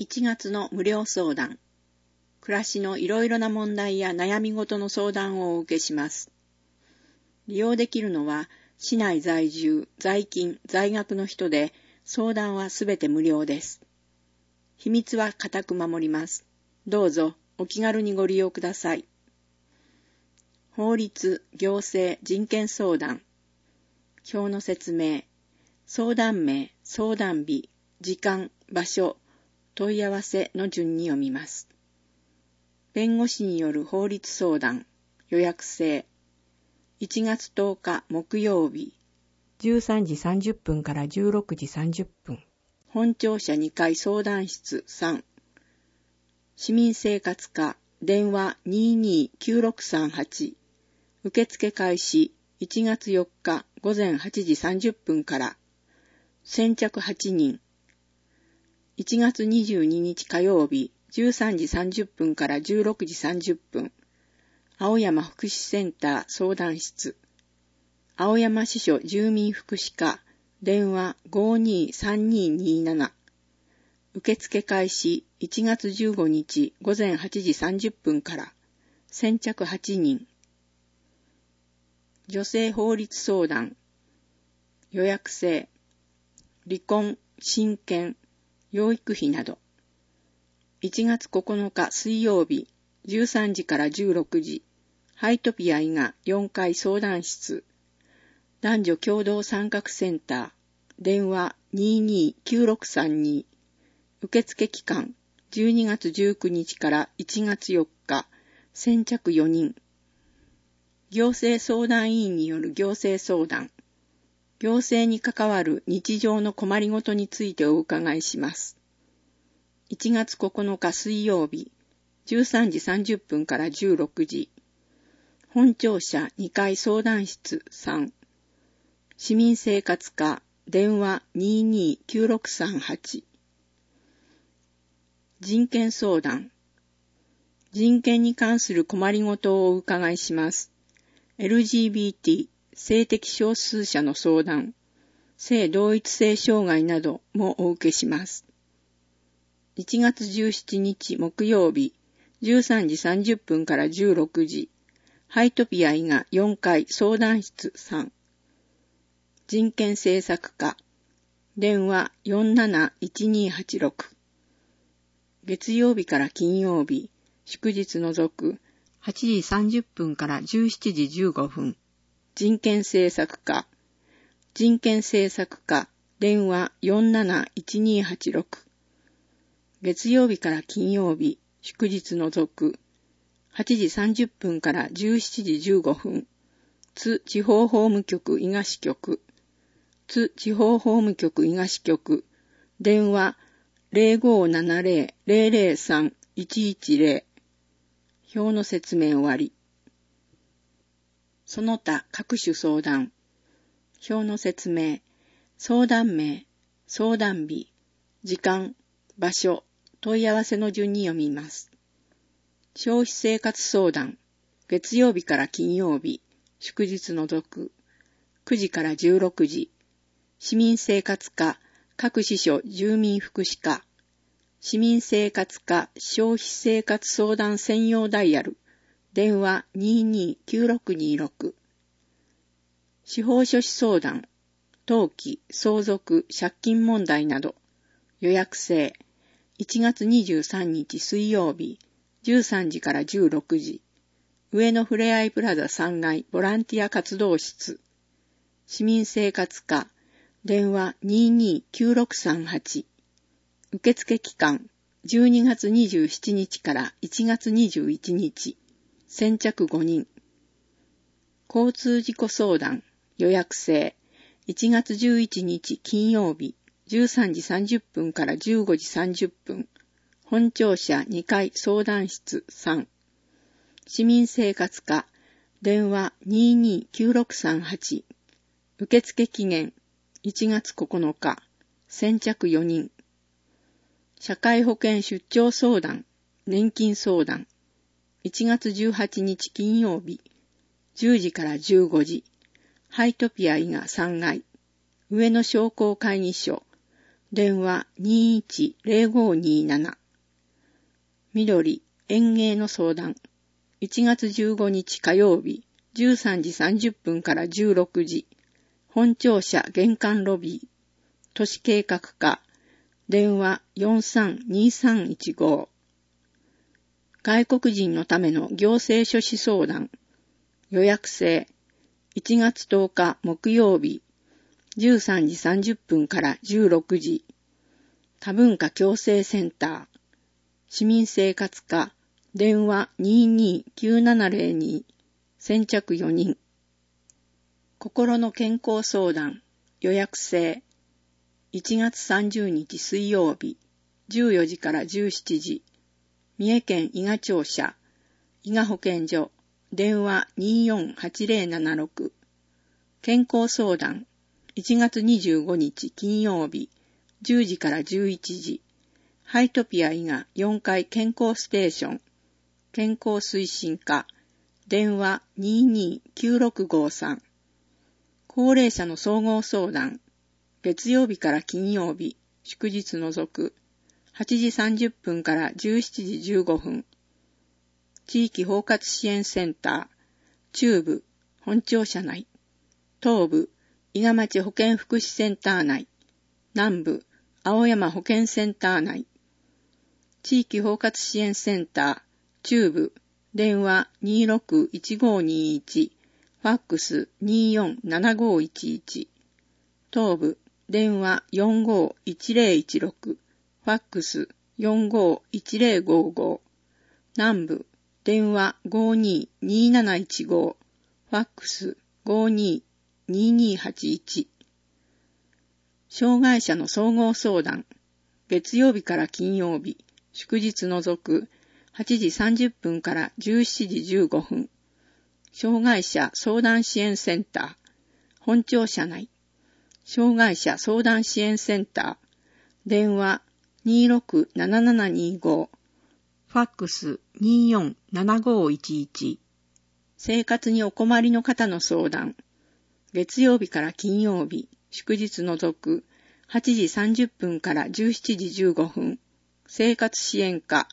1月の無料相談。暮らしのいろいろな問題や悩み事の相談をお受けします。利用できるのは、市内在住、在勤、在学の人で、相談はすべて無料です。秘密は固く守ります。どうぞお気軽にご利用ください。法律、行政、人権相談。表の説明。相談名、相談日、時間、場所、問い合わせの順に読みます。弁護士による法律相談、予約制。1月10日木曜日、13時30分から16時30分。本庁舎2階相談室3。市民生活課、電話229638。受付開始1月4日午前8時30分から。先着8人。1月22日火曜日、13時30分から16時30分。青山福祉センター相談室。青山支所住民福祉課。電話523227。受付開始1月15日午前8時30分から。先着8人。女性法律相談。予約制。離婚、親権、養育費など。1月9日水曜日、13時から16時、ハイトピア伊賀4階相談室、男女共同参画センター、電話229632、受付期間12月19日から1月4日、先着4人。行政相談委員による行政相談。行政に関わる日常の困りごとについてお伺いします。1月9日水曜日、13時30分から16時。本庁舎2階相談室3。市民生活課、電話229638。人権相談。人権に関する困りごとをお伺いします。LGBT、性的少数者の相談、性同一性障害などもお受けします。1月17日木曜日、13時30分から16時、ハイトピア伊賀4階相談室3。人権政策課、電話471286。月曜日から金曜日、祝日除く、8時30分から17時15分。人権政策課、人権政策課、電話471286。月曜日から金曜日、祝日除く、8時30分から17時15分。津地方法務局伊賀支局、津地方法務局伊賀支局、電話0570-003-110。表の説明終わり。その他各種相談。表の説明。相談名、相談日、時間、場所、問い合わせの順に読みます。消費生活相談。月曜日から金曜日、祝日除く。9時から16時。市民生活課、各支所住民福祉課。市民生活課消費生活相談専用ダイヤル。電話229626。司法書士相談。登記、相続、借金問題など。予約制。1月23日水曜日、13時から16時。上野ふれあいプラザ3階ボランティア活動室。市民生活課。電話229638。受付期間。12月27日から1月21日。先着5人。交通事故相談。予約制。1月11日金曜日。13時30分から15時30分。本庁舎2階相談室3。市民生活課。電話229638。受付期限。1月9日。先着4人。社会保険出張相談。年金相談。1月18日金曜日。10時から15時。ハイトピア伊賀3階。上野商工会議所。 電話210527。緑、園芸の相談。1月15日火曜日、13時30分から16時。本庁舎玄関ロビー。都市計画課。電話432315。外国人のための行政書士相談。予約制。1月10日木曜日。13時30分から16時。多文化共生センター。市民生活課。電話229702。先着4人。心の健康相談。予約制。1月30日水曜日。14時から17時。三重県伊賀庁舎。伊賀保健所。電話248076。健康相談。1月25日金曜日、10時から11時、ハイトピア伊賀4階健康ステーション、健康推進課、電話229653、高齢者の総合相談、月曜日から金曜日、祝日除く、8時30分から17時15分、地域包括支援センター、中部、本庁舎内、東部、伊賀町保健福祉センター内、南部、青山保健センター内、地域包括支援センター、中部、電話261521、ファックス247511、東部、電話451016、ファックス451055、南部、電話522715、ファックス522281。障害者の総合相談。月曜日から金曜日、祝日除く、8時30分から17時15分。障害者相談支援センター。本庁舎内。障害者相談支援センター。電話267725。ファックス247511。生活にお困りの方の相談。月曜日から金曜日、祝日除く、8時30分から17時15分。生活支援課、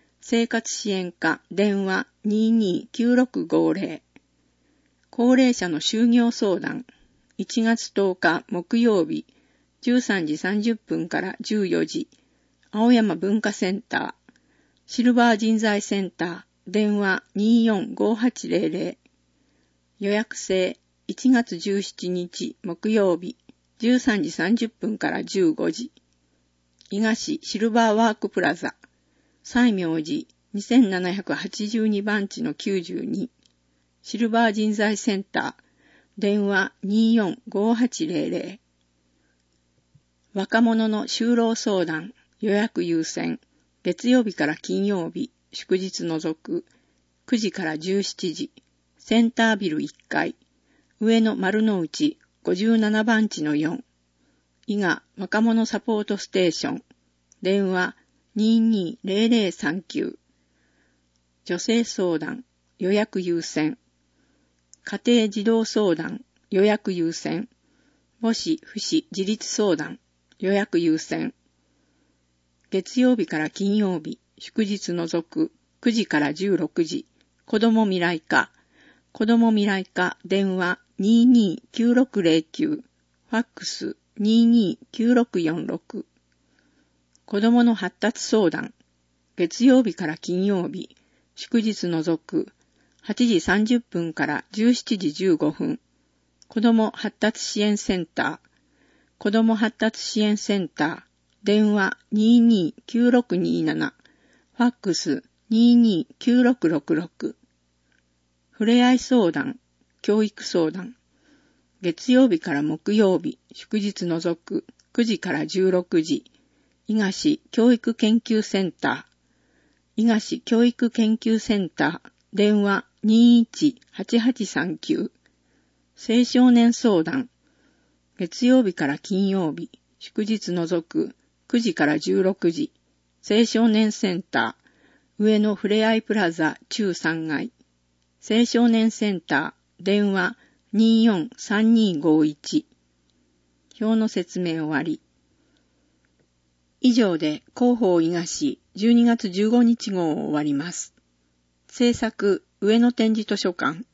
電話229650。高齢者の就業相談。1月10日木曜日、13時30分から14時。青山文化センター、シルバー人材センター、電話245800。予約制。1月17日木曜日、13時30分から15時。伊賀市シルバーワークプラザ、西明寺2782番地の92。シルバー人材センター、電話245800。若者の就労相談、予約優先。月曜日から金曜日、祝日除く、9時から17時。センタービル1階。上野丸の内57番地の4。伊賀若者サポートステーション。電話220039。女性相談、予約優先。家庭児童相談、予約優先。母子父子自立相談、予約優先。月曜日から金曜日、祝日除く、9時から16時。子ども未来課。電話229609、ファックス229646。子どもの発達相談。月曜日から金曜日、祝日除く、8時30分から17時15分。子ども発達支援センター。電話229627、ファックス229666。ふれあい相談、教育相談。月曜日から木曜日、祝日除く、9時から16時。伊賀市教育研究センター。電話218839。青少年相談。月曜日から金曜日、祝日除く、9時から16時。青少年センター。上野ふれあいプラザ中3階。青少年センター、電話243251。表の説明終わり。 以上で広報伊賀市12月15日号を終わります。制作上野展示図書館